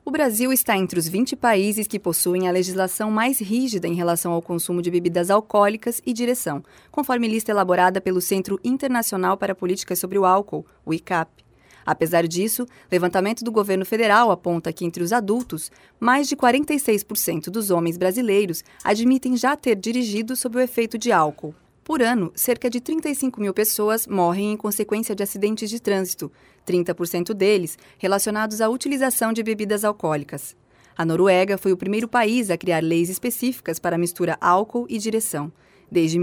O Brasil está entre os 20 países que possuem a legislação mais rígida em relação ao consumo de bebidas alcoólicas e direção, conforme lista elaborada pelo Centro Internacional para Políticas sobre o Álcool, o ICAP. Apesar disso, levantamento do governo federal aponta que entre os adultos, mais de 46% dos homens brasileiros admitem já ter dirigido sob o efeito de álcool. Por ano, cerca de 35 mil pessoas morrem em consequência de acidentes de trânsito, 30% deles relacionados à utilização de bebidas alcoólicas. A Noruega foi o primeiro país a criar leis específicas para a mistura álcool e direção. Desde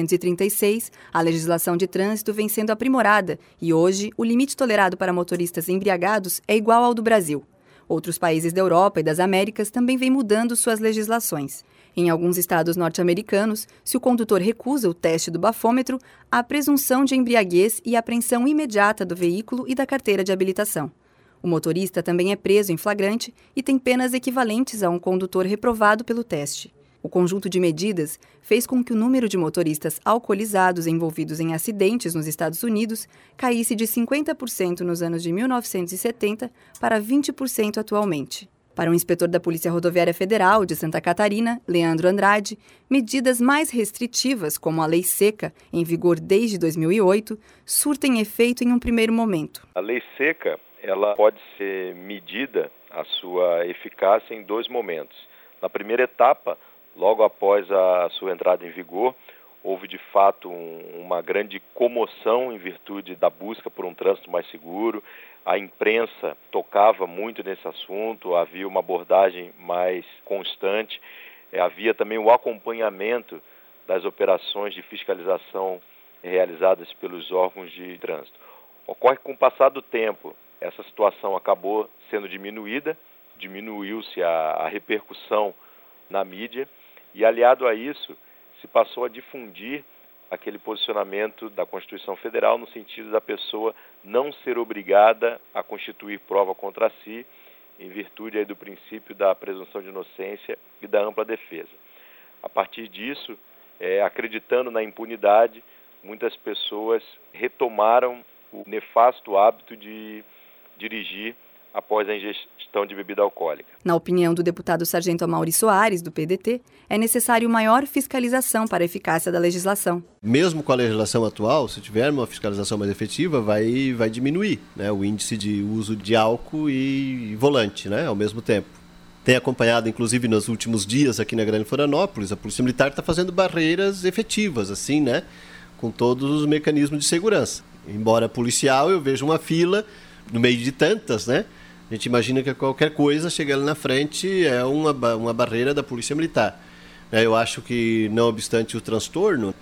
1936, a legislação de trânsito vem sendo aprimorada e hoje o limite tolerado para motoristas embriagados é igual ao do Brasil. Outros países da Europa e das Américas também vêm mudando suas legislações. Em alguns estados norte-americanos, se o condutor recusa o teste do bafômetro, há presunção de embriaguez e apreensão imediata do veículo e da carteira de habilitação. O motorista também é preso em flagrante e tem penas equivalentes a um condutor reprovado pelo teste. O conjunto de medidas fez com que o número de motoristas alcoolizados envolvidos em acidentes nos Estados Unidos caísse de 50% nos anos de 1970 para 20% atualmente. Para o inspetor da Polícia Rodoviária Federal de Santa Catarina, Leandro Andrade, medidas mais restritivas, como a Lei Seca, em vigor desde 2008, surtem efeito em um primeiro momento. A Lei Seca, ela pode ser medida a sua eficácia em dois momentos. Na primeira etapa, logo após a sua entrada em vigor, houve de fato uma grande comoção em virtude da busca por um trânsito mais seguro. A imprensa tocava muito nesse assunto, havia uma abordagem mais constante, havia também o acompanhamento das operações de fiscalização realizadas pelos órgãos de trânsito. Ocorre que com o passar do tempo, essa situação acabou sendo diminuída, diminuiu-se a repercussão na mídia e, aliado a isso, se passou a difundir aquele posicionamento da Constituição Federal no sentido da pessoa não ser obrigada a constituir prova contra si, em virtude aí do princípio da presunção de inocência e da ampla defesa. A partir disso, acreditando na impunidade, muitas pessoas retomaram o nefasto hábito de dirigir após a ingestão de bebida alcoólica. Na opinião do deputado Sargento Amaury Soares, do PDT, é necessário maior fiscalização para a eficácia da legislação. Mesmo com a legislação atual, se tiver uma fiscalização mais efetiva, vai diminuir, né, o índice de uso de álcool e volante, né, ao mesmo tempo. Tem acompanhado, inclusive, nos últimos dias aqui na Grande Florianópolis, a Polícia Militar está fazendo barreiras efetivas, assim, né, com todos os mecanismos de segurança. Embora policial, eu vejo uma fila no meio de tantas, né? A gente imagina que qualquer coisa, chega ali na frente, é uma barreira da Polícia Militar. Eu acho que, não obstante o transtorno,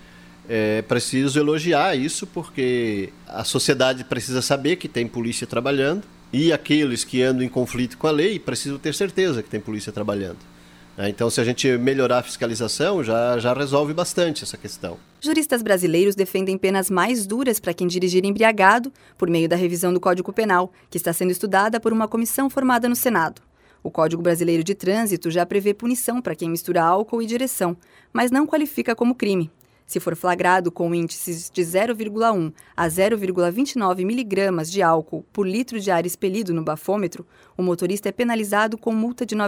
é preciso elogiar isso, porque a sociedade precisa saber que tem polícia trabalhando e aqueles que andam em conflito com a lei precisam ter certeza que tem polícia trabalhando. Então, se a gente melhorar a fiscalização, já resolve bastante essa questão. Juristas brasileiros defendem penas mais duras para quem dirigir embriagado por meio da revisão do Código Penal, que está sendo estudada por uma comissão formada no Senado. O Código Brasileiro de Trânsito já prevê punição para quem mistura álcool e direção, mas não qualifica como crime. Se for flagrado com índices de 0,1 a 0,29 miligramas de álcool por litro de ar expelido no bafômetro, o motorista é penalizado com multa de R$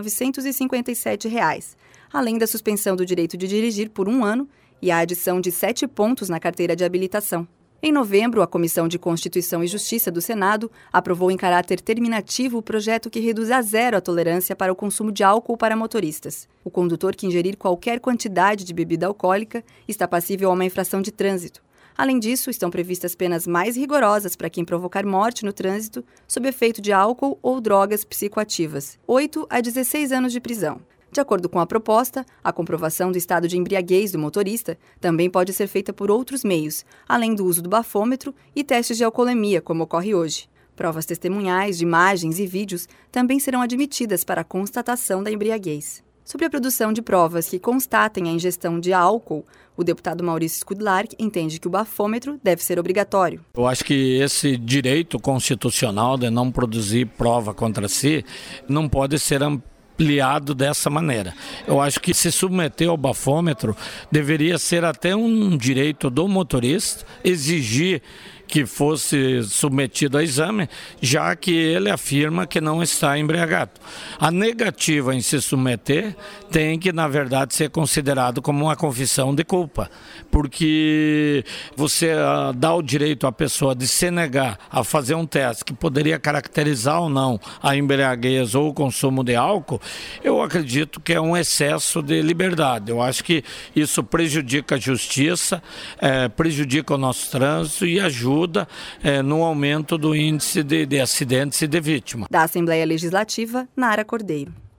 957, além da suspensão do direito de dirigir por 1 ano e a adição de 7 pontos na carteira de habilitação. Em novembro, a Comissão de Constituição e Justiça do Senado aprovou em caráter terminativo o projeto que reduz a 0 a tolerância para o consumo de álcool para motoristas. O condutor que ingerir qualquer quantidade de bebida alcoólica está passível a uma infração de trânsito. Além disso, estão previstas penas mais rigorosas para quem provocar morte no trânsito sob efeito de álcool ou drogas psicoativas, 8 a 16 anos de prisão. De acordo com a proposta, a comprovação do estado de embriaguez do motorista também pode ser feita por outros meios, além do uso do bafômetro e testes de alcoolemia, como ocorre hoje. Provas testemunhais de imagens e vídeos também serão admitidas para a constatação da embriaguez. Sobre a produção de provas que constatem a ingestão de álcool, o deputado Maurício Skudlark entende que o bafômetro deve ser obrigatório. Eu acho que esse direito constitucional de não produzir prova contra si não pode ser ampliado dessa maneira. Eu acho que se submeter ao bafômetro deveria ser até um direito do motorista exigir que fosse submetido a exame, já que ele afirma que não está embriagado. A negativa em se submeter tem que, na verdade, ser considerado como uma confissão de culpa, porque você dá o direito à pessoa de se negar a fazer um teste que poderia caracterizar ou não a embriaguez ou o consumo de álcool. Eu acredito que é um excesso de liberdade. Eu acho que isso prejudica a justiça, prejudica o nosso trânsito e ajuda no aumento do índice de acidentes e de vítimas. Da Assembleia Legislativa, Nara Cordeiro.